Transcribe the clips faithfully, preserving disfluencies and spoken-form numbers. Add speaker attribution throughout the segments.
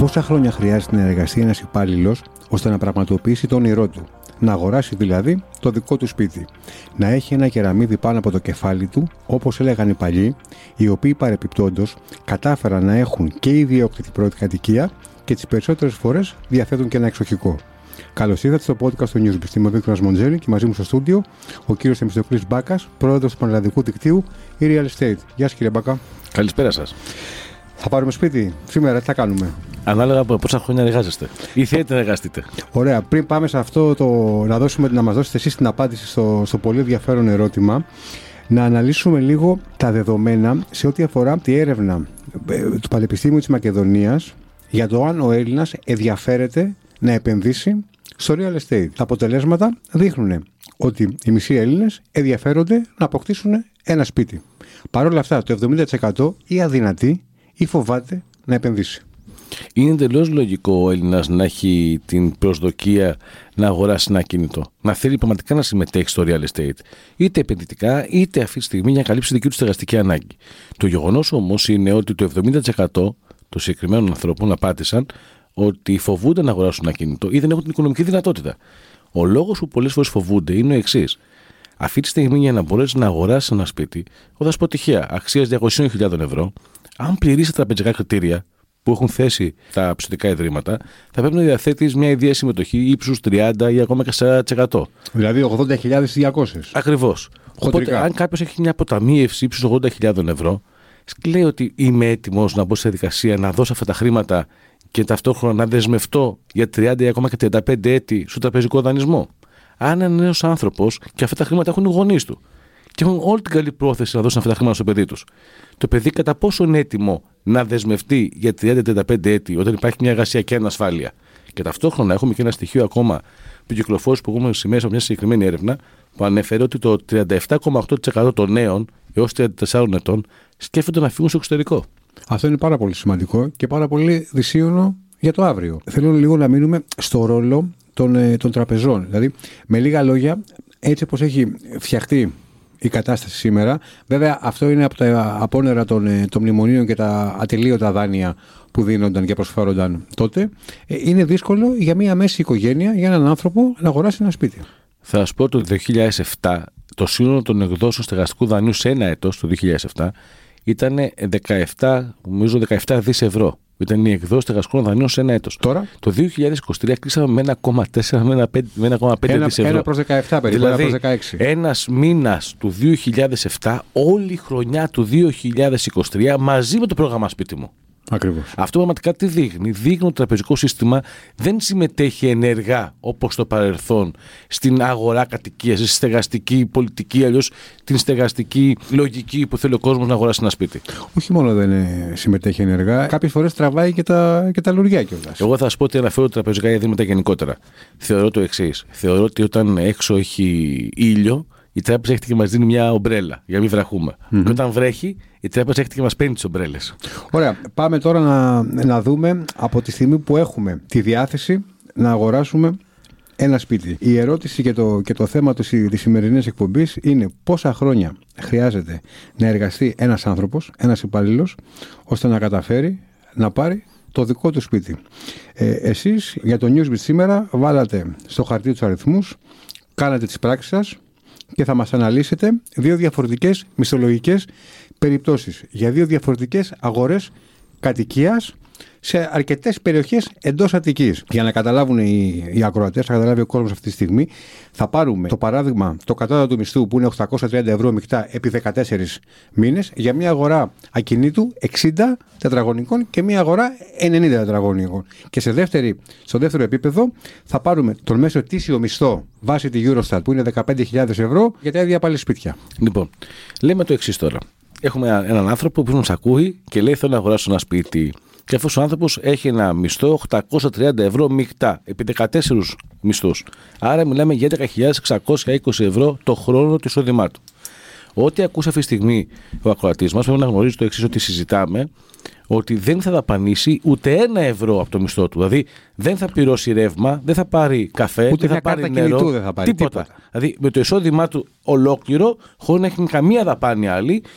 Speaker 1: Πόσα χρόνια χρειάζεται να εργαστεί ένας υπάλληλος ώστε να πραγματοποιήσει το όνειρό του? Να αγοράσει δηλαδή το δικό του σπίτι. Να έχει ένα κεραμίδι πάνω από το κεφάλι του, όπως έλεγαν οι παλιοί, οι οποίοι παρεπιπτόντως κατάφεραν να έχουν και ιδιόκτητη πρώτη κατοικία και τις περισσότερες φορές διαθέτουν και ένα εξοχικό. Καλώς ήρθατε στο podcast του Newsbeat. Είμαι ο Βίκτορας Μοντζέλη και μαζί μου στο στούντιο ο κύριος Θεμιστοκλής Μπάκας, πρόεδρος του πανελλαδικού δικτύου e-Real Estate. Γεια σας κύριε Μπάκα.
Speaker 2: Καλησπέρα σας.
Speaker 1: Θα πάρουμε σπίτι σήμερα, τι θα κάνουμε?
Speaker 2: Ανάλογα από πόσα χρόνια εργάζεστε ή θέλετε να εργαστείτε.
Speaker 1: Ωραία. Πριν πάμε σε αυτό, το, να, δώσουμε, να μας δώσετε εσείς την απάντηση στο, στο πολύ ενδιαφέρον ερώτημα, να αναλύσουμε λίγο τα δεδομένα σε ό,τι αφορά τη έρευνα του Πανεπιστήμιου της Μακεδονίας για το αν ο Έλληνας ενδιαφέρεται να επενδύσει στο real estate. Τα αποτελέσματα δείχνουν ότι οι μισοί Έλληνες ενδιαφέρονται να αποκτήσουν ένα σπίτι. Παρ' όλα αυτά, το εβδομήντα τοις εκατό ή αδυνατεί ή φοβάται να επενδύσει.
Speaker 2: Είναι εντελώς λογικό ο Έλληνας να έχει την προσδοκία να αγοράσει ένα κινητό. Να θέλει πραγματικά να συμμετέχει στο real estate. Είτε επενδυτικά, είτε αυτή τη στιγμή για να καλύψει δική του στεγαστική ανάγκη. Το γεγονός όμως είναι ότι το εβδομήντα τοις εκατό των συγκεκριμένων ανθρώπων απάντησαν ότι φοβούνται να αγοράσουν ένα κινητό ή δεν έχουν την οικονομική δυνατότητα. Ο λόγος που πολλές φορές φοβούνται είναι ο εξής. Αυτή τη στιγμή για να μπορέσει να αγοράσει ένα σπίτι, θα σου πω τυχαία, αξίας διακόσιες χιλιάδες ευρώ, αν πληρήσει τα τραπεζικά κριτήρια που έχουν θέσει τα πιστωτικά ιδρύματα, θα πρέπει να διαθέτει μια ιδέα συμμετοχή ύψους τριάντα ή ακόμα και σαράντα τοις εκατό.
Speaker 1: Δηλαδή ογδόντα χιλιάδες διακόσιες.
Speaker 2: Ακριβώς. Οπότε, αν κάποιος έχει μια αποταμίευση ύψους ογδόντα χιλιάδες ευρώ, λέει ότι είμαι έτοιμος να μπω σε διαδικασία να δώσω αυτά τα χρήματα και ταυτόχρονα να δεσμευτώ για τριάντα ή ακόμα και τριάντα πέντε έτη στο τραπεζικό δανεισμό. Αν είναι νέος άνθρωπος και αυτά τα χρήματα έχουν οι γονείς του και έχουν όλη την καλή πρόθεση να δώσουν αυτά τα χρήματα στο παιδί τους, το παιδί κατά πόσο είναι έτοιμο να δεσμευτεί για τριάντα με τριάντα πέντε έτη όταν υπάρχει μια εργασιακή ανασφάλεια? Και ταυτόχρονα έχουμε και ένα στοιχείο ακόμα που κυκλοφόρησε προηγούμενες ημέρες από μια συγκεκριμένη έρευνα που ανέφερε ότι το τριάντα επτά κόμμα οκτώ τοις εκατό των νέων έως τριάντα τεσσάρων ετών σκέφτονται να φύγουν στο εξωτερικό. Αυτό είναι πάρα πολύ σημαντικό και πάρα πολύ δυσίωνο για το αύριο. Θέλω λίγο να μείνουμε στο ρόλο των, των τραπεζών. Δηλαδή, με λίγα λόγια, έτσι όπως έχει φτιαχτεί η κατάσταση σήμερα, βέβαια αυτό είναι από τα απόνερα των, των μνημονίων και τα ατελείωτα δάνεια που δίνονταν και προσφέρονταν τότε, είναι δύσκολο για μια μέση οικογένεια, για έναν άνθρωπο να αγοράσει ένα σπίτι. Θα σας πω ότι το δύο χιλιάδες επτά το σύνολο των εκδόσεων στεγαστικού δανείου σε ένα έτος, το δύο χιλιάδες επτά, ήταν δεκαεπτά, νομίζω δεκαεπτά δισεκατομμύρια ευρώ. Ήταν η εκδόση στεγαστικών δανείων σε ένα έτος.
Speaker 1: Τώρα,
Speaker 2: το δύο χιλιάδες είκοσι τρία κλείσαμε με ένα κόμμα τέσσερα με ένα κόμμα πέντε δισεκατομμύρια ευρώ.
Speaker 1: ένα προς δεκαεπτά περίπου,
Speaker 2: δηλαδή,
Speaker 1: ένα προς δεκαέξι.
Speaker 2: Ένας μήνας του δύο χιλιάδες επτά, όλη η χρονιά του δύο χιλιάδες είκοσι τρία μαζί με το πρόγραμμα σπίτι μου.
Speaker 1: Ακριβώς. Αυτό
Speaker 2: πραγματικά τι δείχνει? Δείχνει ότι το τραπεζικό σύστημα δεν συμμετέχει ενεργά όπως το παρελθόν στην αγορά κατοικίας, στη στεγαστική πολιτική, αλλιώς την στεγαστική λογική που θέλει ο κόσμος να αγοράσει ένα σπίτι.
Speaker 1: Όχι μόνο δεν συμμετέχει ενεργά, κάποιες φορές τραβάει και τα, και τα λουριά κιόλας.
Speaker 2: Εγώ θα σας πω ότι αναφέρω τα τραπεζικά ιδρύματα γενικότερα. Θεωρώ το εξής. Θεωρώ ότι όταν έξω έχει ήλιο, η τράπεζα έρχεται και μας δίνει μια ομπρέλα για να μην βραχούμε. Mm-hmm. Και όταν βρέχει, η τράπεζα έρχεται και μας παίρνει τις ομπρέλες. Ωραία.
Speaker 1: Πάμε τώρα να, να δούμε από τη στιγμή που έχουμε τη διάθεση να αγοράσουμε ένα σπίτι. Η ερώτηση και το, και το θέμα της, της σημερινής εκπομπής είναι πόσα χρόνια χρειάζεται να εργαστεί ένας άνθρωπος, ένας υπαλλήλος, ώστε να καταφέρει να πάρει το δικό του σπίτι. Ε, εσείς για το Newsbeat σήμερα βάλατε στο χαρτί τους αριθμούς, κάνατε τις πράξεις σας και θα μας αναλύσετε δύο διαφορετικές μισθολογικές περιπτώσεις για δύο διαφορετικές αγορές κατοικίας σε αρκετές περιοχές εντός Αττικής. Για να καταλάβουν οι, οι ακροατές, να καταλάβει ο κόσμος αυτή τη στιγμή, θα πάρουμε το παράδειγμα το κατώτατο μισθού που είναι οκτακόσια τριάντα ευρώ μεικτά επί δεκατέσσερις μήνες για μια αγορά ακινήτου εξήντα τετραγωνικών και μια αγορά ενενήντα τετραγωνικών. Και σε δεύτερη, στο δεύτερο επίπεδο θα πάρουμε τον μέσο ετήσιο μισθό βάσει τη Eurostat που είναι δεκαπέντε χιλιάδες ευρώ για τα ίδια πάλι σπίτια.
Speaker 2: Λοιπόν, λέμε το εξής τώρα. Έχουμε έναν άνθρωπο που μας ακούει και λέει: θέλω να αγοράσω ένα σπίτι. Και αυτός ο άνθρωπος έχει ένα μισθό οκτακόσια τριάντα ευρώ μεικτά επί δεκατέσσερις μισθούς. Άρα μιλάμε για έντεκα χιλιάδες εξακόσια είκοσι ευρώ το χρόνο του εισόδημά του. Ό,τι ακούσει αυτή τη στιγμή ο ακροατής μας πρέπει να γνωρίζει το εξής: ότι συζητάμε ότι δεν θα δαπανίσει ούτε ένα ευρώ από το μισθό του. Δηλαδή δεν θα πληρώσει ρεύμα, δεν θα πάρει καφέ,
Speaker 1: ούτε
Speaker 2: δεν θα πάρει νερό,
Speaker 1: δεν θα πάρει
Speaker 2: τίποτα.
Speaker 1: τίποτα.
Speaker 2: Δηλαδή με το εισόδημά του ολόκληρο, χωρίς να έχει καμία δαπάνη άλλη,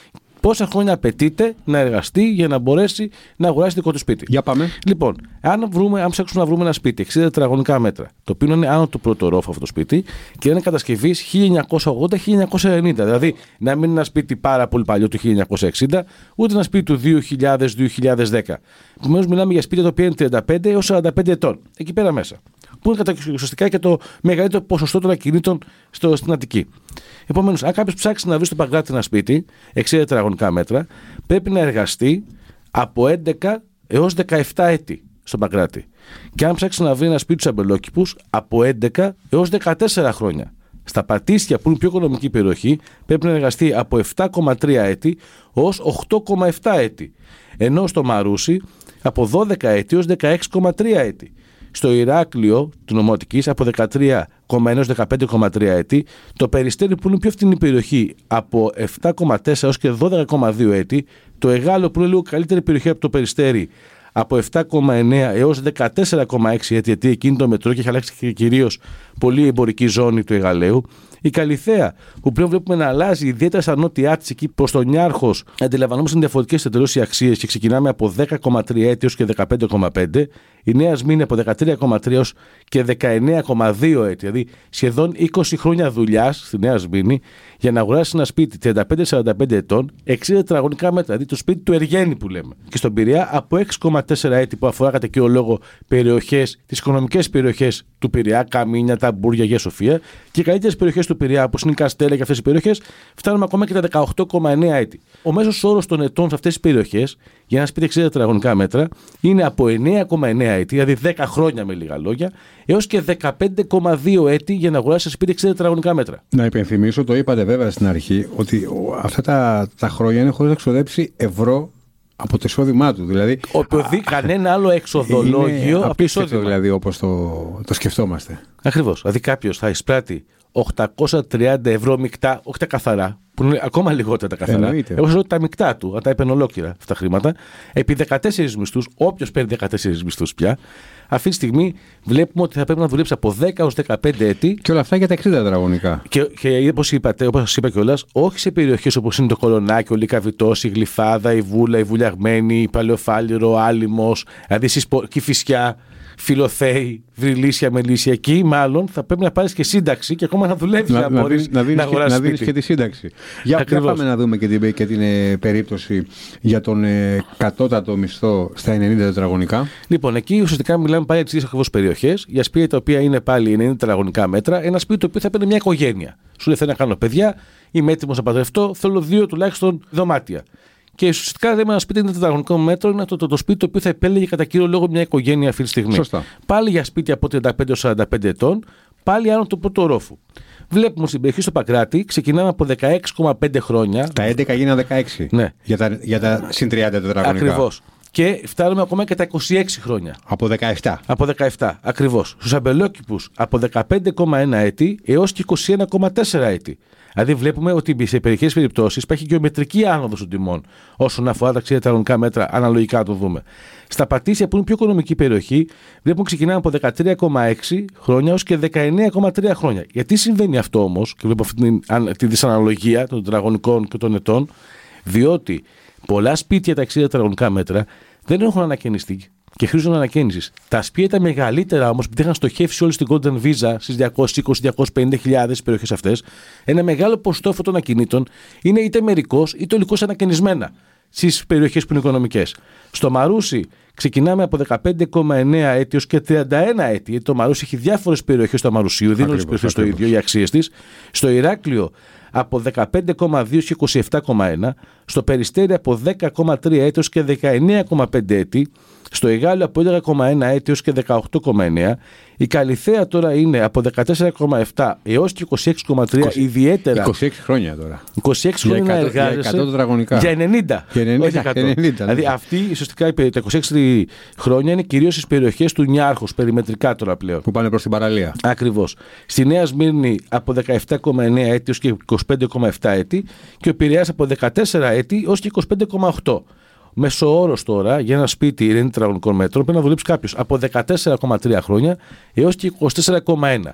Speaker 2: πόσα χρόνια απαιτείται να εργαστεί για να μπορέσει να αγοράσει δικό του σπίτι.
Speaker 1: Για πάμε.
Speaker 2: Λοιπόν, αν, βρούμε, αν ψάξουμε να βρούμε ένα σπίτι εξήντα τετραγωνικά μέτρα, το οποίο είναι άνω του πρώτου ορόφου αυτό το σπίτι και είναι κατασκευή χίλια εννιακόσια ογδόντα με χίλια εννιακόσια ενενήντα. Δηλαδή, να μην είναι ένα σπίτι πάρα πολύ παλιό του χίλια εννιακόσια εξήντα, ούτε ένα σπίτι του δύο χιλιάδες με δύο χιλιάδες δέκα. Επομένως, μιλάμε για σπίτια τα οποία είναι τριάντα πέντε έως σαράντα πέντε ετών. Εκεί πέρα μέσα. Που είναι κατά ουσιαστικά και το μεγαλύτερο ποσοστό των ακινήτων στο, στην Αττική. Επομένως, αν κάποιος ψάξει να βρει στο Παγκράτη ένα σπίτι εξήντα τετραγωνικά μέτρα, πρέπει να εργαστεί από έντεκα έως δεκαεπτά έτη στον Παγκράτη. Και αν ψάξει να βρει ένα σπίτι στους Αμπελόκηπους, από έντεκα έως δεκατέσσερα χρόνια. Στα Πατήσια, που είναι πιο οικονομική περιοχή, πρέπει να εργαστεί από επτά κόμμα τρία έτη ως οκτώ κόμμα επτά έτη. Ενώ στο Μαρούσι, από δώδεκα έτη έως δεκαέξι κόμμα τρία έτη. Στο Ηράκλειο του Νομοτικής από δεκατρία κόμμα ένα έως δεκαπέντε κόμμα τρία έτη, το Περιστέρι που είναι πιο φτηνή περιοχή από επτά κόμμα τέσσερα έως και δώδεκα κόμμα δύο έτη, το Εγάλεο που είναι λίγο καλύτερη περιοχή από το Περιστέρι από επτά κόμμα εννέα έως δεκατέσσερα κόμμα έξι έτη, γιατί εκείνη το μετρό και έχει αλλάξει και κυρίως πολύ εμπορική ζώνη του Εγαλαίου. Η Καλιθέα, που πλέον βλέπουμε να αλλάζει, ιδιαίτερα στα νότια της, εκεί προς τον Νιάρχος, αντιλαμβανόμαστε διαφορετικές εντελώς οι αξίες και ξεκινάμε από δέκα κόμμα τρία έτη έως και δεκαπέντε κόμμα πέντε. Η Νέα Σμήνη από δεκατρία κόμμα τρία έως και δεκαεννέα κόμμα δύο έτη, δηλαδή σχεδόν είκοσι χρόνια δουλειάς στη Νέα Σμήνη για να αγοράσει ένα σπίτι τριάντα πέντε με σαράντα πέντε ετών, εξήντα τετραγωνικά μέτρα, δηλαδή το σπίτι του Εργένη που λέμε. Και στον Πειραιά από έξι κόμμα τέσσερα έτη, που αφορά κατά κύριο λόγο περιοχές, τις οικονομικές περιοχές του Πειραιά, Καμίνια, Ταμπούρια, Αγία Σοφία, και οι καλύτερες περιοχές του Πειραιά, όπως είναι η Καστέλα και αυτές οι περιοχές, φτάνουμε ακόμα και τα δεκαοκτώ κόμμα εννέα έτη. Ο μέσος όρος των ετών σε αυτές τις περιοχές για ένα σπίτι εξήντα τετραγωνικά μέτρα είναι από εννέα κόμμα εννέα έτη, δηλαδή δέκα χρόνια με λίγα λόγια, έως και δεκαπέντε κόμμα δύο έτη για να αγοράσει σπίτι εξήντα τετραγωνικά μέτρα.
Speaker 1: Να υπενθυμίσω, το είπατε βέβαια στην αρχή, ότι αυτά τα, τα χρόνια είναι χωρίς να ξοδέψει ευρώ από το εισόδημά του. Δηλαδή,
Speaker 2: Οπουδή, κανένα άλλο εξοδολόγιο από το εισόδημα.
Speaker 1: Δηλαδή, όπως το, το σκεφτόμαστε.
Speaker 2: Ακριβώς. Δηλαδή, κάποιος θα εισπράττει οκτακόσια τριάντα ευρώ μεικτά, όχι τα καθαρά, που είναι ακόμα λιγότερα τα καθαρά. Εγώ λέω τα μεικτά του, τα έπαιρνε ολόκληρα αυτά τα χρήματα, επί δεκατέσσερις μισθούς, όποιος παίρνει δεκατέσσερις μισθούς πια, αυτή τη στιγμή βλέπουμε ότι θα πρέπει να δουλέψει από δέκα έως δεκαπέντε έτη.
Speaker 1: Και όλα αυτά για τα εξήντα τετραγωνικά.
Speaker 2: Και, και όπως είπατε, όπως σας είπα κιόλας, όχι σε περιοχές όπως είναι το Κολονάκι, ο Λυκαβητός, η Γλυφάδα, η Βούλα, η Βουλιαγμένη, η Παλαιοφάλιρο, Άλυμος, δηλαδή Κηφισιά, Φιλοθέη, Βρυλίσια, Μελίσια. Εκεί μάλλον θα πρέπει να πάρεις και σύνταξη και ακόμα να δουλεύεις να, να, μπορείς να, να αγοράσεις
Speaker 1: σπίτι. Να δίνεις και τη σύνταξη. Για, για πάμε να δούμε και την, και την ε, περίπτωση για τον ε, κατώτατο μισθό στα ενενήντα τετραγωνικά.
Speaker 2: Λοιπόν, εκεί ουσιαστικά μιλάμε πάλι για τις ίδιες ακριβώς περιοχές, για σπίτια τα οποία είναι πάλι ενενήντα τετραγωνικά μέτρα, ένα σπίτι το οποίο θα παίρνει μια οικογένεια. Σου λέει: θέλω να κάνω παιδιά, είμαι έτοιμος να παντρευτώ, θέλω δύο τουλάχιστον δωμάτια. Και ουσιαστικά λέμε ένα σπίτι ενενήντα τετραγωνικών μέτρων είναι το, το, το σπίτι το οποίο θα επέλεγε κατά κύριο λόγο μια οικογένεια αυτή τη στιγμή.
Speaker 1: Σωστά.
Speaker 2: Πάλι για σπίτια από τριάντα πέντε έως σαράντα πέντε ετών, πάλι άνω του πρώτου ορόφου. Βλέπουμε στην περιοχή στο Παγκράτη, ξεκινάμε από δεκαέξι κόμμα πέντε χρόνια.
Speaker 1: Τα έντεκα γίνανε δεκαέξι.
Speaker 2: Ναι.
Speaker 1: Για τα, για τα συν τριάντα τετραγωνικά.
Speaker 2: Ακριβώς. Και φτάνουμε ακόμα και τα είκοσι έξι χρόνια.
Speaker 1: Από δεκαεπτά.
Speaker 2: Από δεκαεπτά, ακριβώς. Στους Αμπελόκηπους από δεκαπέντε κόμμα ένα έτη έως και είκοσι ένα κόμμα τέσσερα έτη. Δηλαδή, βλέπουμε ότι σε περιοχές περιπτώσεις υπάρχει γεωμετρική άνοδος των τιμών όσον αφορά τα εξήντα τετραγωνικά μέτρα, αναλογικά να το δούμε. Στα Πατήσια, που είναι πιο οικονομική περιοχή, βλέπουμε ότι ξεκινάμε από δεκατρία κόμμα έξι χρόνια έως και δεκαεννέα κόμμα τρία χρόνια. Γιατί συμβαίνει αυτό όμως, και βλέπω αυτή την, τη δυσαναλογία των τετραγωνικών και των ετών, διότι πολλά σπίτια τα εξήντα τετραγωνικά μέτρα δεν έχουν ανακαινιστεί και χρήζουν ανακαίνιση. Τα σπίτια τα μεγαλύτερα όμως, που είχαν στοχεύσει όλη στην Golden Visa στις διακόσιες είκοσι με διακόσιες πενήντα χιλιάδες περιοχές αυτές, ένα μεγάλο ποσοστό αυτών των ακινήτων είναι είτε μερικώς είτε ολικώς ανακαινισμένα στις περιοχές που είναι οικονομικές. Στο Μαρούσι ξεκινάμε από δεκαπέντε κόμμα εννέα έτη έως και τριάντα ένα έτη, γιατί το Μαρούσι έχει διάφορες περιοχές του Αμαρουσίου, δεν είναι όλες τις περιοχές το ίδιο, οι αξίες της. Στο Ηράκλειο από δεκαπέντε κόμμα δύο και είκοσι επτά κόμμα ένα, στο Περιστέρι από δέκα κόμμα τρία έτη έως και δεκαεννέα κόμμα πέντε έτη, στο Εγάλεο από έντεκα κόμμα ένα έτη έως και δεκαοκτώ κόμμα εννέα, η Καλιθέα τώρα είναι από δεκατέσσερα κόμμα επτά έως και είκοσι έξι κόμμα τρία,
Speaker 1: είκοσι,
Speaker 2: ιδιαίτερα.
Speaker 1: είκοσι έξι χρόνια τώρα.
Speaker 2: είκοσι έξι χρόνια να εργάζεσαι.
Speaker 1: Για,
Speaker 2: για ενενήντα.
Speaker 1: Για ενενήντα,
Speaker 2: όχι
Speaker 1: ενενήντα,
Speaker 2: δηλαδή αυτή ουσιαστικά τα είκοσι έξι χρόνια είναι κυρίως στις περιοχές του Νιάρχους, περιμετρικά τώρα πλέον.
Speaker 1: Που πάνε προς την παραλία.
Speaker 2: Ακριβώς. Στη Νέα Σμύρνη από δεκαεπτά κόμμα εννέα έτη έως και είκοσι πέντε κόμμα επτά έτη και ο Πειραιάς από δεκατέσσερα έτη έως και είκοσι πέντε κόμμα οκτώ. Μέσο όρος τώρα για ένα σπίτι ενενήντα τετραγωνικών μέτρων πρέπει να δουλέψει κάποιος από δεκατέσσερα κόμμα τρία χρόνια έως και είκοσι τέσσερα κόμμα ένα.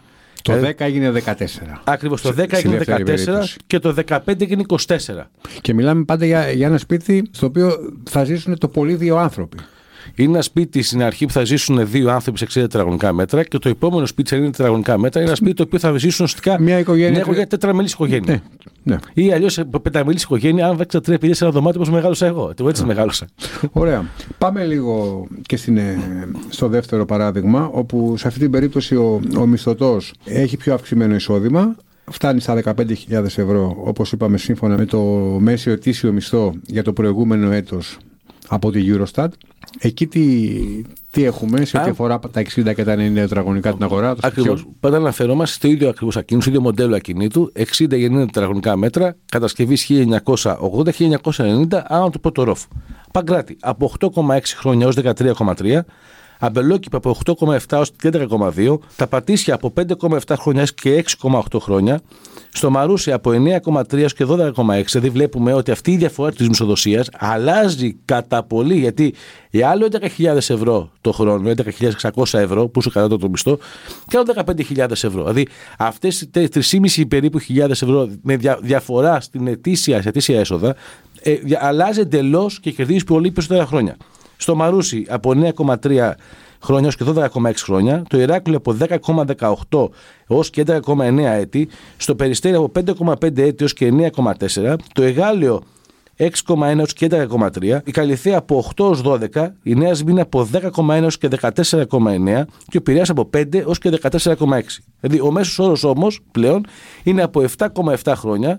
Speaker 1: Το δέκα έγινε δεκατέσσερα.
Speaker 2: Ακριβώς, το δέκα έγινε δεκατέσσερα και το δεκαπέντε έγινε είκοσι τέσσερα.
Speaker 1: Και μιλάμε πάντα για, για ένα σπίτι στο οποίο θα ζήσουν το πολύ δύο άνθρωποι.
Speaker 2: Είναι ένα σπίτι στην αρχή που θα ζήσουν δύο άνθρωποι σε εξήντα τετραγωνικά μέτρα και το επόμενο σπίτι σε ενενήντα τετραγωνικά μέτρα είναι ένα σπίτι το οποίο θα ζήσουν ουσιαστικά
Speaker 1: μια οικογένεια,
Speaker 2: οικογένεια τετραμελής οικογένεια.
Speaker 1: Ναι, ναι.
Speaker 2: Ή αλλιώς πενταμελής οικογένεια, αν βέξα τρία παιδιά σε ένα δωμάτιο όπως μεγάλωσα εγώ. Εγώ έτσι μεγάλωσα.
Speaker 1: Ωραία. Πάμε λίγο και στην, στο δεύτερο παράδειγμα, όπου σε αυτή την περίπτωση ο, ο μισθωτός έχει πιο αυξημένο εισόδημα. Φτάνει στα δεκαπέντε χιλιάδες ευρώ, όπως είπαμε, σύμφωνα με το μέσο ετήσιο μισθό για το προηγούμενο έτος από τη Eurostat. Εκεί τι, τι έχουμε σε ό,τι αφορά τα εξήντα και τα ενενήντα τετραγωνικά την αγορά.
Speaker 2: Ακριβώς. Πάντα αναφερόμαστε στο ίδιο ακριβώς ακίνητο, στο ίδιο μοντέλο ακινήτου, εξήντα και ενενήντα τετραγωνικά μέτρα, κατασκευής χίλια εννιακόσια ογδόντα με χίλια εννιακόσια ενενήντα, άνω του πρώτου ρόφου. Παγκράτη από οκτώ κόμμα έξι χρόνια έως δεκατρία κόμμα τρία, αμπελόκηπα από οκτώ κόμμα επτά έως έντεκα κόμμα δύο, τα πατήσια από πέντε κόμμα επτά χρόνια έως και έξι κόμμα οκτώ χρόνια, στο Μαρούσι από εννέα κόμμα τρία έως και δώδεκα κόμμα έξι. Δηλαδή βλέπουμε ότι αυτή η διαφορά της μισθοδοσίας αλλάζει κατά πολύ, γιατί για άλλο έντεκα χιλιάδες ευρώ το χρόνο, έντεκα χιλιάδες εξακόσια ευρώ που σου κατά το μισθό, και άλλο δεκαπέντε χιλιάδες ευρώ. Δηλαδή αυτές οι τρεις και μισό περίπου χιλιάδες ευρώ με δια, διαφορά στην ετήσια, σε ετήσια έσοδα, ε, αλλάζει εντελώς και κερδίζει πολύ περισσότερα χρόνια. Στο Μαρούσι από εννέα κόμμα τρία χρόνια έως και δώδεκα κόμμα έξι χρόνια, το Ηράκλειο από δέκα κόμμα δεκαοκτώ έως και έντεκα κόμμα εννέα έτη, στο Περιστέρι από πέντε κόμμα πέντε έτη έως και εννέα κόμμα τέσσερα, το Εγάλεο έξι κόμμα ένα έως και έντεκα κόμμα τρία, η Καλιθέα από οκτώ έως δώδεκα, η Νέα Σμύρνη από δέκα κόμμα ένα έως και δεκατέσσερα κόμμα εννέα και ο Πειραιάς από πέντε έως και δεκατέσσερα κόμμα έξι. Δηλαδή ο μέσος όρος όμως πλέον είναι από επτά κόμμα επτά χρόνια.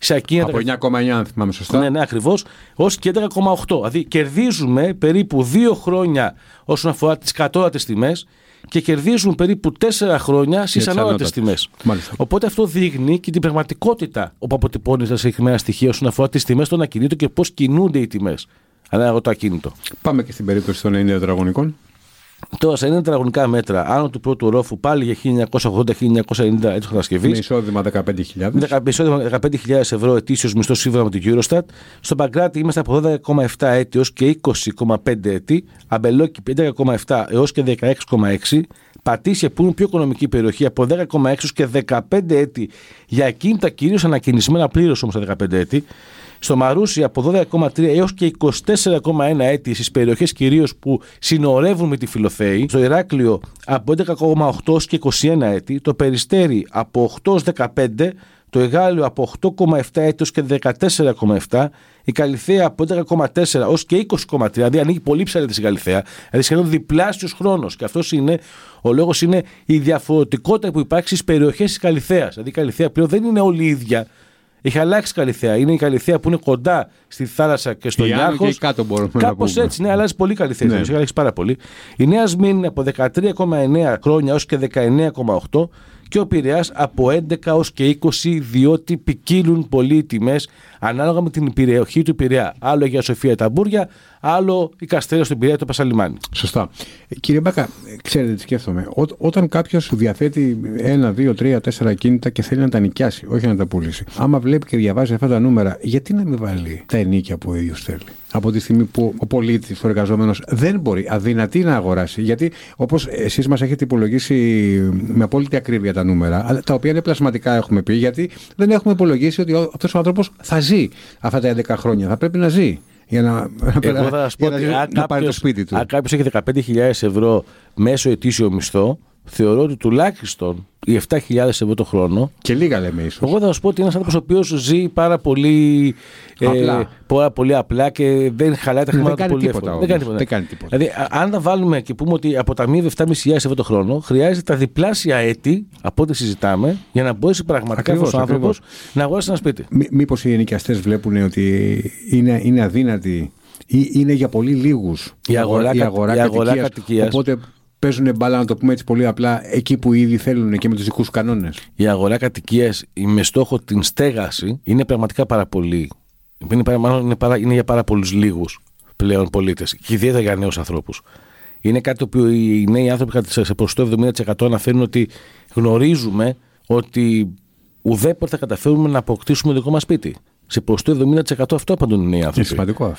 Speaker 1: Από εννέα κόμμα εννέα, αν θυμάμαι σωστά.
Speaker 2: Ναι, ναι, ακριβώς, ως και έντεκα κόμμα οκτώ. Δηλαδή κερδίζουμε περίπου δύο χρόνια όσον αφορά τις κατώτατες τιμές και κερδίζουν περίπου τέσσερα χρόνια στις ανώτατες τιμές. Μάλιστα. Οπότε αυτό δείχνει και την πραγματικότητα όπου αποτυπώνει τα συγκεκριμένα στοιχεία όσον αφορά τις τιμές των ακινήτων και πώς κινούνται οι τιμές ανάλογα το ακίνητο.
Speaker 1: Πάμε και στην περίπτωση των ενενήντα τετραγωνικών.
Speaker 2: Τώρα, σε ενενήντα τετραγωνικά μέτρα, άνω του πρώτου ορόφου, πάλι για χίλια εννιακόσια ογδόντα με χίλια εννιακόσια ενενήντα έτος κατασκευής.
Speaker 1: Με εισόδημα δεκαπέντε χιλιάδες.
Speaker 2: Με εισόδημα δεκαπέντε χιλιάδες ευρώ ετήσιος μισθός σύμφωνα με την Eurostat. Στο Παγκράτη είμαστε από δώδεκα κόμμα επτά έτη έως και είκοσι κόμμα πέντε έτη. Αμπελόκηπη έντεκα κόμμα επτά έως και δεκαέξι κόμμα έξι. Πατήσια που είναι πιο οικονομική περιοχή από δέκα κόμμα έξι έως και δεκαπέντε έτη για ακίνητα κυρίως ανακαινισμένα πλήρως όμως τα δεκαπέντε έτη. Στο Μαρούσι από δώδεκα κόμμα τρία έως και είκοσι τέσσερα κόμμα ένα έτη στις περιοχές κυρίως που συνορεύουν με τη Φιλοθέη. Στο Ηράκλειο από έντεκα κόμμα οκτώ έως και είκοσι ένα έτη. Το Περιστέρι από οκτώ έως δεκαπέντε. Το Εγάλεο από οκτώ κόμμα επτά έτη έως και δεκατέσσερα κόμμα επτά. Η Καλιθέα από έντεκα κόμμα τέσσερα έως και είκοσι κόμμα τρία. Δηλαδή ανοίγει πολύ ψαλίδα στην Καλιθέα. Δηλαδή σχεδόν διπλάσιος χρόνος. Και αυτός είναι ο λόγος, είναι η διαφορετικότητα που υπάρχει στις περιοχές της Καλιθέας. Δηλαδή η Καλιθέα πλέον δεν είναι όλη η ίδια. Έχει αλλάξει η Καλιθέα. Είναι η Καλιθέα που είναι κοντά στη θάλασσα και στο Ιάρχος. Κάπως έτσι, ναι, αλλάζει πολύ η Καλιθέα. Ναι. Έχει αλλάξει πάρα πολύ. Η Νέα Σμύρνη από δεκατρία κόμμα εννέα χρόνια έως και δεκαεννέα κόμμα οκτώ. Και ο Πειραιάς από έντεκα έως και είκοσι, διότι ποικίλουν πολύ οι τιμές ανάλογα με την περιοχή του Πειραιά. Άλλο η Αγία Σοφία τα Μπούρια, άλλο η Καστέλα στον Πειραιά το Πασαλιμάνι.
Speaker 1: Σωστά. Κύριε Μπάκα, ξέρετε τι σκέφτομαι. Ό, όταν κάποιος διαθέτει ένα, δύο, τρία, τέσσερα ακίνητα και θέλει να τα νοικιάσει, όχι να τα πουλήσει, άμα βλέπει και διαβάζει αυτά τα νούμερα, γιατί να μην βάλει τα ενίκια που ο ίδιος θέλει? Από τη στιγμή που ο πολίτης, ο εργαζόμενος, δεν μπορεί, αδυνατεί να αγοράσει. Γιατί όπως εσείς μας έχετε υπολογίσει με απόλυτη ακρίβεια τα νούμερα, τα οποία είναι πλασματικά, έχουμε πει, γιατί δεν έχουμε υπολογίσει ότι αυτός ο άνθρωπος θα ζει αυτά τα έντεκα χρόνια. Θα πρέπει να ζει για να,
Speaker 2: Εγώ θα σας πω ότι
Speaker 1: να, να πάρει το σπίτι του.
Speaker 2: Αν κάποιος έχει δεκαπέντε χιλιάδες ευρώ μέσω ετήσιο μισθό, θεωρώ ότι τουλάχιστον οι επτά χιλιάδες ευρώ το χρόνο.
Speaker 1: Και λίγα λέμε ίσως.
Speaker 2: Εγώ θα σας πω ότι είναι ένας άνθρωπος ο οποίος ζει πάρα πολύ απλά, ε, πάρα πολύ απλά και δεν χαλάει τα χρήματα του πολύ εύκολα.
Speaker 1: Δεν κάνει τίποτα. Δεν κάνει τίποτα.
Speaker 2: Δηλαδή, αν τα βάλουμε και πούμε ότι αποταμιεύει επτά χιλιάδες πεντακόσια ευρώ το χρόνο, χρειάζεται τα διπλάσια έτη από ό,τι συζητάμε για να μπορέσει πραγματικά αυτός ο άνθρωπος να αγοράσει ένα σπίτι.
Speaker 1: Μή, μήπως οι ενοικιαστές βλέπουν ότι είναι, είναι αδύνατοι ή είναι για πολύ λίγους
Speaker 2: η αγορά, η αγορά, η αγορά κατοικίας, κατοικίας.
Speaker 1: Οπότε παίζουν μπάλα, να το πούμε έτσι πολύ απλά, εκεί που ήδη θέλουν και με τους δικούς κανόνες.
Speaker 2: Η αγορά κατοικίας με στόχο την στέγαση είναι πραγματικά πάρα πολύ. Είναι, μάλλον είναι, πάρα, είναι για πάρα πολλούς λίγους πλέον πολίτες και ιδιαίτερα για νέους ανθρώπους. Είναι κάτι το οποίο οι νέοι άνθρωποι σε ποσοστό εβδομήντα τοις εκατό αναφέρουν ότι γνωρίζουμε ότι ουδέποτε θα καταφέρουμε να αποκτήσουμε δικό μας σπίτι. Σε ποσοστό εβδομήντα τοις εκατό αυτό απαντούν οι νέοι άνθρωποι.
Speaker 1: Είναι σημαντικό αυτό.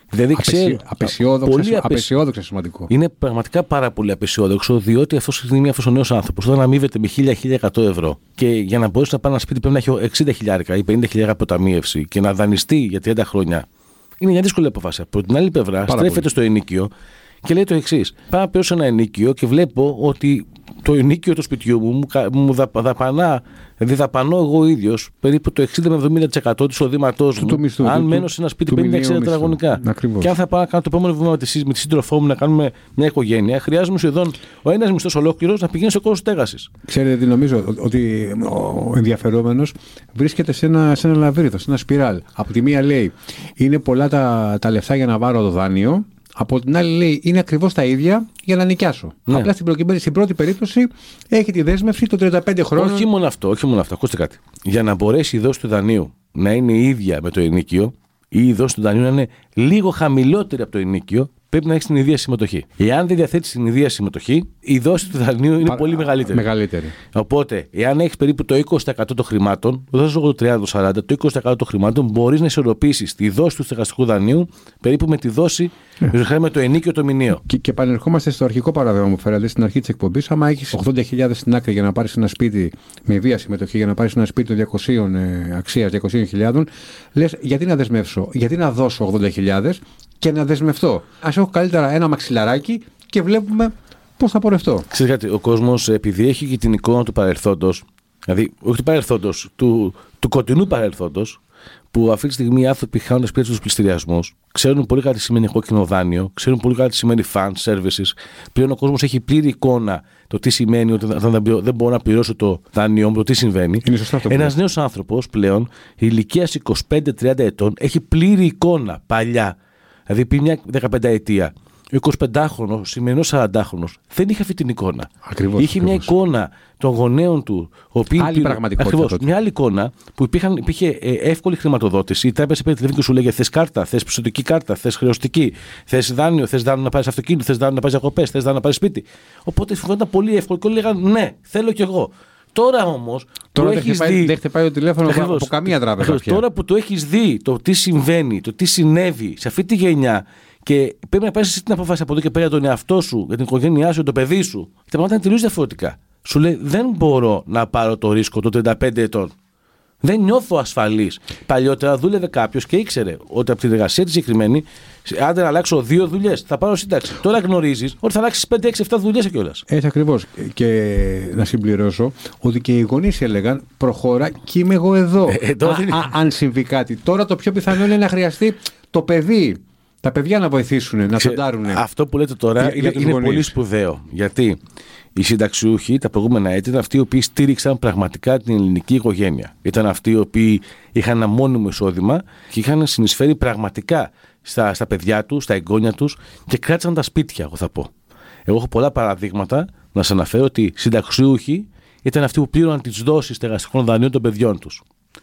Speaker 2: Δηλαδή, ξέρω,
Speaker 1: απεσιόδοξα, απεσιόδοξα σημαντικό.
Speaker 2: Είναι πραγματικά πάρα πολύ απεσιόδοξο, διότι αυτός είναι αυτός ο νέος άνθρωπος, όταν αμείβεται με χίλια με χίλια εκατό ευρώ και για να μπορέσει να πάει ένα σπίτι πρέπει να έχει εξήντα χιλιάρικα ή πενήντα χιλιάρικα αποταμίευση και να δανειστεί για τριάντα χρόνια, είναι μια δύσκολη αποφάση. Από την άλλη πλευρά, πάρα στρέφεται πολύ στο ενοίκιο και λέει το εξής: πάω να πληρώσω ένα ενοίκιο και βλέπω ότι το ενοίκιο του σπιτιού μου μου δαπανά, δηλαδή δαπανώ εγώ ίδιος περίπου το εξήντα με εβδομήντα τοις εκατό του εισοδήματός μου, μισθού, αν του, μένω σε ένα σπίτι πενήντα εξήντα τετραγωνικά. Και αν θα πάω να κάνω το επόμενο βήμα με τη σύντροφό μου να κάνουμε μια οικογένεια, χρειάζομαι σχεδόν ο ένας μισθός ολόκληρος να πηγαίνει σε κόστος στέγασης.
Speaker 1: Ξέρετε τι νομίζω, ότι ο ενδιαφερόμενος βρίσκεται σε ένα, σε ένα λαβύρινθο, σε ένα σπιράλ. Από τη μία λέει είναι πολλά τα, τα λεφτά για να βάλω το δάνειο. Από την άλλη λέει είναι ακριβώς τα ίδια για να νοικιάσω. Ναι. Απλά στην, στην πρώτη περίπτωση έχει τη δέσμευση των τριάντα πέντε χρόνων.
Speaker 2: Όχι μόνο αυτό, όχι μόνο αυτό. Ακούστε κάτι. Για να μπορέσει η δόση του δανείου να είναι η ίδια με το ενοίκιο ή η δόση του δανείου να είναι λίγο χαμηλότερη από το ενοίκιο, πρέπει να έχει την ίδια συμμετοχή. Εάν δεν διαθέτει την ίδια συμμετοχή, η δόση του δανείου είναι Πα... πολύ μεγαλύτερη.
Speaker 1: μεγαλύτερη.
Speaker 2: Οπότε, εάν έχει περίπου το είκοσι τοις εκατό των χρημάτων, δεν θα σου το τριάντα τοις εκατό, το σαράντα τοις εκατό, το είκοσι τοις εκατό των χρημάτων, μπορεί να ισορροπήσει τη δόση του στεγαστικού δανείου περίπου με τη δόση yeah. με το ενοίκιο το μηνιαίο.
Speaker 1: Και, και επανερχόμαστε στο αρχικό παράδειγμα που φέρατε στην αρχή τη εκπομπή. Άμα έχει ογδόντα χιλιάδες στην άκρη για να πάρει ένα σπίτι με βία συμμετοχή, για να πάρει ένα σπίτι διακόσια ε, αξία διακόσιες χιλιάδες, λε γιατί να δεσμεύσω, γιατί να δώσω ογδόντα χιλιάδες και να δεσμευτώ. Ας έχω καλύτερα ένα μαξιλαράκι και βλέπουμε πώς θα πορευτώ.
Speaker 2: Ξέρετε κάτι, ο κόσμος επειδή έχει και την εικόνα του παρελθόντος, δηλαδή όχι του παρελθόντος, του, του κοντινού παρελθόντος, που αυτή τη στιγμή οι άνθρωποι χάνουν πια τους πληστηριασμούς, ξέρουν πολύ καλά τι σημαίνει κόκκινο δάνειο, ξέρουν πολύ καλά τι σημαίνει fund services. Πλέον ο κόσμος έχει πλήρη εικόνα το τι σημαίνει ότι δεν μπορώ να πληρώσω το δάνειό μου, το τι συμβαίνει. Ένας νέος άνθρωπος πλέον ηλικίας είκοσι πέντε τριάντα ετών έχει πλήρη εικόνα παλιά. Δηλαδή πριν μια δεκαπενταετία, ο εικοσιπεντάχρονος, σημερινός σαραντάχρονος, δεν είχε αυτή την εικόνα.
Speaker 1: Ακριβώς,
Speaker 2: είχε
Speaker 1: ακριβώς.
Speaker 2: μια εικόνα των γονέων του.
Speaker 1: Οποίοι άλλη πραγματικότητα.
Speaker 2: Ακριβώς, μια άλλη εικόνα που υπήρχαν, υπήρχε εύκολη χρηματοδότηση. Η τράπεζα πήρε τηλέφωνο και σου λέγε: θες κάρτα, θες πιστωτική κάρτα, θες χρεωστική, θες δάνειο, θες δάνειο να πάρεις αυτοκίνητο, θες δάνειο να πάρεις διακοπές, θες δάνειο να πάρεις σπίτι. Οπότε φαινόταν πολύ εύκολο και όλοι λέγανε: ναι, θέλω κι εγώ. Τώρα όμως.
Speaker 1: Τώρα δεν χτυπάει, δει... χτυπάει το τηλέφωνο ακριβώς, από καμία τράπεζα.
Speaker 2: Τώρα που το έχεις δει το τι συμβαίνει, το τι συνέβη σε αυτή τη γενιά και πρέπει να πάρεις εσύ την απόφαση από εδώ και πέρα για τον εαυτό σου, για την οικογένειά σου, για το παιδί σου, τα πράγματα είναι τελείως διαφορετικά. Σου λέει: δεν μπορώ να πάρω το ρίσκο των τριάντα πέντε ετών. Δεν νιώθω ασφαλής. Παλιότερα δούλευε κάποιος και ήξερε ότι από την εργασία τη συγκεκριμένη, αν δεν αλλάξω δύο δουλειές, θα πάρω σύνταξη. Τώρα γνωρίζεις ότι θα αλλάξεις πέντε έξι επτά δουλειές κιόλας.
Speaker 1: Έτσι ακριβώς. Και να συμπληρώσω ότι και οι γονείς έλεγαν: προχώρα και είμαι εγώ εδώ. Ε, ε, α, α, αν συμβεί κάτι. Τώρα το πιο πιθανό είναι να χρειαστεί το παιδί. Τα παιδιά να βοηθήσουν, να σοντάρουν.
Speaker 2: Αυτό που λέτε τώρα είναι, είναι πολύ σπουδαίο. Γιατί οι συνταξιούχοι τα προηγούμενα έτη ήταν αυτοί οι οποίοι στήριξαν πραγματικά την ελληνική οικογένεια. Ήταν αυτοί οι οποίοι είχαν ένα μόνιμο εισόδημα και είχαν συνεισφέρει πραγματικά στα, στα παιδιά τους, στα εγγόνια τους και κράτησαν τα σπίτια, εγώ θα πω. Εγώ έχω πολλά παραδείγματα να σας αναφέρω ότι οι συνταξιούχοι ήταν αυτοί που πλήρωναν τις δόσεις στεγαστικών δανείων των παιδιών τους.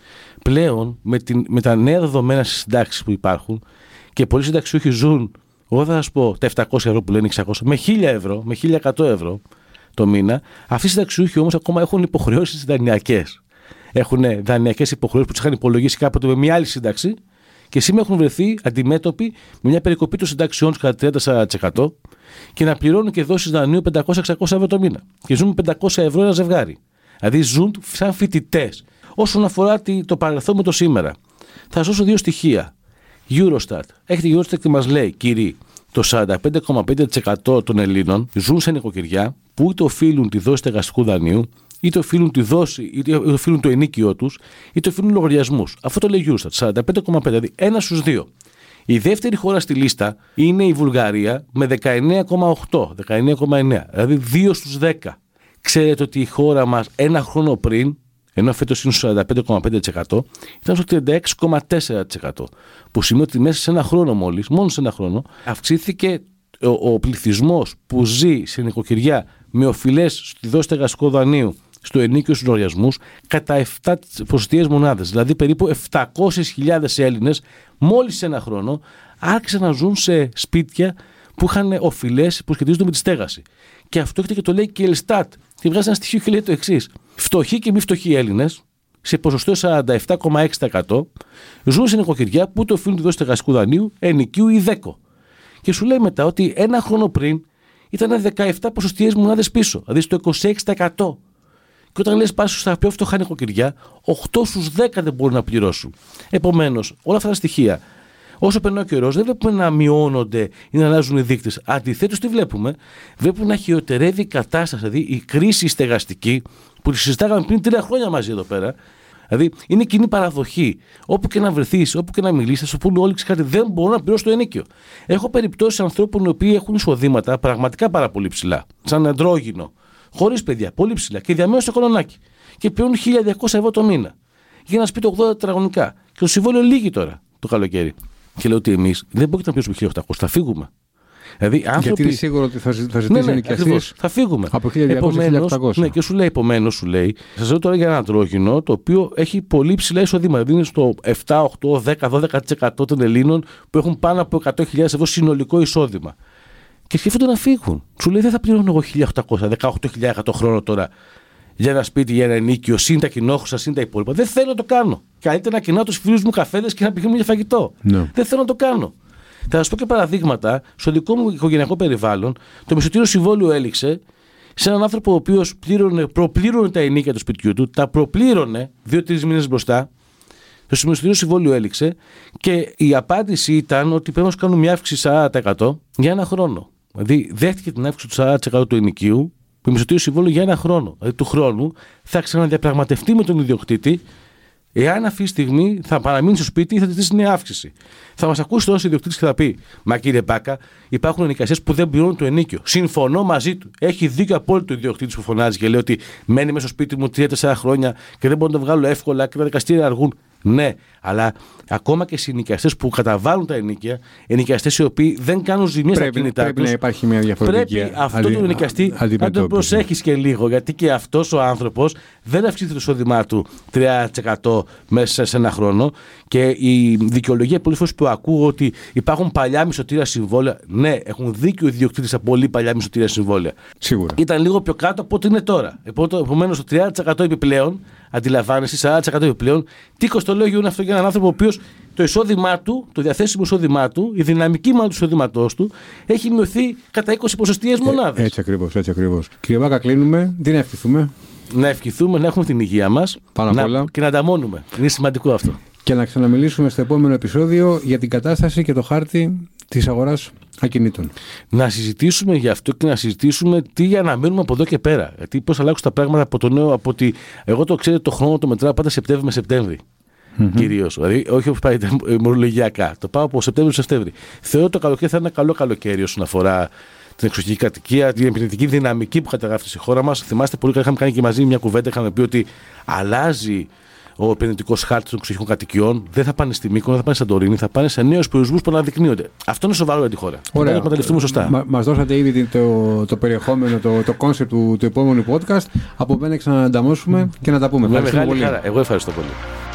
Speaker 2: Πλέον, με, την, με τα νέα δεδομένα στις συντάξεις που υπάρχουν, και πολλοί συνταξιούχοι ζουν, εγώ θα σας πω, τα επτακόσια ευρώ που λένε εξακόσια, με χίλια ευρώ, με χίλια εκατό ευρώ το μήνα. Αυτοί οι συνταξιούχοι όμως ακόμα έχουν υποχρεώσεις δανειακές. Έχουν δανειακές υποχρεώσεις που τους είχαν υπολογίσει κάποτε με μια άλλη σύνταξη και σήμερα έχουν βρεθεί αντιμέτωποι με μια περικοπή των συντάξεών τους κατά τριάντα με σαράντα τοις εκατό και να πληρώνουν και δόσεις δανείου πεντακόσια με εξακόσια ευρώ το μήνα. Και ζουν με πεντακόσια ευρώ ένα ζευγάρι. Δηλαδή ζουν σαν φοιτητές. Όσον αφορά το παρελθόν με το σήμερα, θα σας δώσω δύο στοιχεία. Eurostat. Έχετε Eurostat και μας λέει, κύριοι, το σαράντα πέντε κόμμα πέντε τοις εκατό των Ελλήνων ζουν σε νοικοκυριά που είτε οφείλουν τη δόση στεγαστικού δανείου, είτε οφείλουν τη δόση, είτε οφείλουν το ενοίκιό τους, είτε οφείλουν λογαριασμούς. Αυτό το λέει Eurostat. σαράντα πέντε κόμμα πέντε, δηλαδή ένα στους δύο. Η δεύτερη χώρα στη λίστα είναι η Βουλγαρία με δεκαεννέα κόμμα οκτώ, δεκαεννέα κόμμα εννέα, δηλαδή δύο στους δέκα. Ξέρετε ότι η χώρα μας ένα χρόνο πριν, ενώ φέτος είναι στο σαράντα πέντε κόμμα πέντε τοις εκατό, ήταν στο τριάντα έξι κόμμα τέσσερα τοις εκατό. Που σημαίνει ότι μέσα σε ένα χρόνο μόλις, μόνο σε ένα χρόνο, αυξήθηκε ο, ο πληθυσμός που ζει σε νοικοκυριά με οφειλές στη δόση στεγαστικού δανείου, στο ενοίκιο στους λογαριασμούς, κατά επτά ποσοστιαίες μονάδες. Δηλαδή περίπου επτακόσιες χιλιάδες Έλληνες μόλις σε ένα χρόνο άρχισαν να ζουν σε σπίτια που είχαν οφειλές που σχετίζονται με τη στέγαση. Και αυτό έχετε και το λέει και η Ελστάτ. Και βγάζει ένα στοιχείο και λέει το εξής: φτωχοί και μη φτωχοί Έλληνες σε ποσοστό σαράντα επτά κόμμα έξι τοις εκατό ζουν σε νοικοκυριά που το οφείλουν τη δόση στεγαστικού δανείου, ενοικίου ή δέκο. Και σου λέει μετά ότι ένα χρόνο πριν ήταν δεκαεπτά ποσοστιαίες μονάδες πίσω, δηλαδή στο είκοσι έξι τοις εκατό. Και όταν λες πας στα πιο φτωχά νοικοκυριά, οκτώ στους δέκα δεν μπορούν να πληρώσουν. Επομένως, όλα αυτά τα στοιχεία, όσο περνάει ο καιρός, δεν βλέπουμε να μειώνονται ή να αλλάζουν οι δείκτες. Αντιθέτως, τι βλέπουμε, βλέπουμε να χειροτερεύει η κατάσταση, δηλαδή η κρίση στεγαστική, που τη συζητάγαμε πριν τρία χρόνια μαζί εδώ πέρα. Δηλαδή, είναι κοινή παραδοχή. Όπου και να βρεθείς, όπου και να μιλήσεις, θα σου πούνε όλοι κάτι, δεν μπορούν να πληρώσουν το ενίκιο. Έχω περιπτώσεις ανθρώπων οι οποίοι έχουν εισοδήματα πραγματικά πάρα πολύ ψηλά, σαν αντρόγυνο, χωρίς παιδιά, πολύ ψηλά και διαμένουν στο Κολονάκι. Και πληρώνουν χίλια διακόσια ευρώ το μήνα. Για ένα σπίτι ογδόντα τετραγωνικά. Και το συμβόλαιο λύγει τώρα το καλοκαίρι. Και λέω ότι εμείς δεν μπορούμε να πληρώσουμε χίλια οκτακόσια, θα φύγουμε. Δηλαδή, άνθρωποι...
Speaker 1: Γιατί είναι σίγουρο ότι θα, θα ζητήσει
Speaker 2: ναι, ναι,
Speaker 1: νοικιαστής
Speaker 2: θα φύγουμε.
Speaker 1: Από χίλια διακόσια με χίλια οκτακόσια.
Speaker 2: Ναι, και σου λέει, επομένως, σου λέει, σας λέω τώρα για ένα αντρόγυνο το οποίο έχει πολύ ψηλά εισοδήματα. Δηλαδή είναι στο επτά, οκτώ, δέκα, δώδεκα τοις εκατό των Ελλήνων που έχουν πάνω από εκατό χιλιάδες ευρώ συνολικό εισόδημα. Και σκέφτονται να φύγουν. Σου λέει, δεν θα πληρώνω εγώ χίλια οκτακόσια, δεκαοκτώ χιλιάδες το χρόνο τώρα για ένα σπίτι, για ένα ενίκιο, συν τα κοινόχρηστα, συν τα υπόλοιπα. Δεν θέλω να το κάνω. Καλύτερα να κοινάω τους φίλους μου καφέδες και να πηγαίνουμε για φαγητό. No. Δεν θέλω να το κάνω. Θα σας πω και παραδείγματα. Στο δικό μου οικογενειακό περιβάλλον, το μισθωτήριο συμβόλαιο έληξε σε έναν άνθρωπο ο οποίος προπλήρωνε τα ενίκια του σπιτιού του, τα προπλήρωνε δύο-τρεις μήνες μπροστά. Το μισθωτήριο συμβόλαιο έληξε και η απάντηση ήταν ότι πρέπει να σου κάνουν μια αύξηση σαράντα τοις εκατό για ένα χρόνο. Δηλαδή, δέχτηκε την αύξηση του σαράντα τοις εκατό του ενοικίου, το μισθωτήριο συμβόλαιο για ένα χρόνο. Δηλαδή, του χρόνου θα ξαναδιαπραγματευτεί με τον ιδιοκτήτη. Εάν αυτή τη στιγμή θα παραμείνει στο σπίτι ή θα τη ζητήσει νέα αύξηση. Θα μας ακούσει τώρα ο ιδιοκτήτης και θα πει: Μα κύριε Μπάκα, υπάρχουν ενοικιαστές που δεν πληρώνουν το ενίκιο. Συμφωνώ μαζί του. Έχει δίκιο απόλυτο ο ιδιοκτήτης που φωνάζει και λέει ότι μένει μέσα στο σπίτι μου τρία τέσσερα χρόνια και δεν μπορώ να το βγάλω εύκολα και τα δικαστήρια αργούν. Ναι, αλλά ακόμα και σε ενοικιαστές που καταβάλουν τα ενίκια, ενοικιαστές οι οποίοι δεν κάνουν ζημίες στα κινητά τους.
Speaker 1: Πρέπει να υπάρχει μια διαφορετική.
Speaker 2: Πρέπει αυτό τον ενοικιαστή να τον προσέχεις και λίγο, γιατί και αυτός ο άνθρωπος δεν αυξήθηκε το εισόδημά του τριάντα τοις εκατό μέσα σε ένα χρόνο. Και η δικαιολογία πολλές φορές που ακούω ότι υπάρχουν παλιά μισθωτήρια συμβόλαια. Ναι, έχουν δίκιο οι ιδιοκτήτες από πολύ παλιά μισθωτήρια συμβόλαια.
Speaker 1: Σίγουρα.
Speaker 2: Ήταν λίγο πιο κάτω από ό,τι είναι τώρα. Επομένως, το τριάντα τοις εκατό επιπλέον, αντιλαμβάνεσαι, σαράντα τοις εκατό επιπλέον, τι κοστολόγιο είναι αυτό για έναν άνθρωπο ο οποίος το εισόδημά του, το διαθέσιμο εισόδημά του, η δυναμική μάλλον του εισόδηματός του έχει μειωθεί κατά είκοσι ποσοστιαίες μονάδες.
Speaker 1: Ε, έτσι ακριβώς, έτσι ακριβώς. Κύριε Μπάκα, κλείνουμε. Τι να ευχηθούμε?
Speaker 2: Να ευχηθούμε να έχουμε την υγεία μας να... και να ανταμώνουμε. Είναι σημαντικό αυτό. Και
Speaker 1: να ξαναμιλήσουμε στο επόμενο επεισόδιο για την κατάσταση και το χάρτη της αγοράς ακινήτων.
Speaker 2: Να συζητήσουμε γι' αυτό και να συζητήσουμε τι για να μένουμε από εδώ και πέρα. Γιατί πώς αλλάξουν τα πράγματα από το νέο, από ότι εγώ το ξέρω το χρόνο το μετράω πάντα Σεπτέμβρη με Σεπτέμβρη. Mm-hmm. Κυρίως. Δηλαδή, όχι όπως πάει μορολογιακά. Το πάω από Σεπτέμβρη σε Σεπτέμβρη. Θεωρώ το καλοκαίρι θα είναι ένα καλό καλοκαίρι όσον αφορά την εξοχική κατοικία, την επενδυτική δυναμική που καταγράφεται στη χώρα μας. Θυμάστε πολύ καλά, είχαμε κάνει και μαζί μια κουβέντα. Είχαμε πει ότι αλλάζει ο επενδυτικός χάρτης των εξοχικών κατοικιών. Δεν θα πάνε στη Μύκονο, δεν θα πάνε στη Σαντορίνη, θα πάνε σε νέους προορισμούς που αναδεικνύονται. Αυτό είναι σοβαρό για τη χώρα.
Speaker 1: Ωραία.
Speaker 2: Να εκμεταλλευτούμε σωστά.
Speaker 1: Μα, μας δώσατε ήδη το, το περιεχόμενο, το, το concept του, του επόμενου podcast. Από μένα ξανά να ανταμώσουμε και να τα πούμε.
Speaker 2: Με μεγάλη χαρά. Εγώ ευχαριστώ πολύ.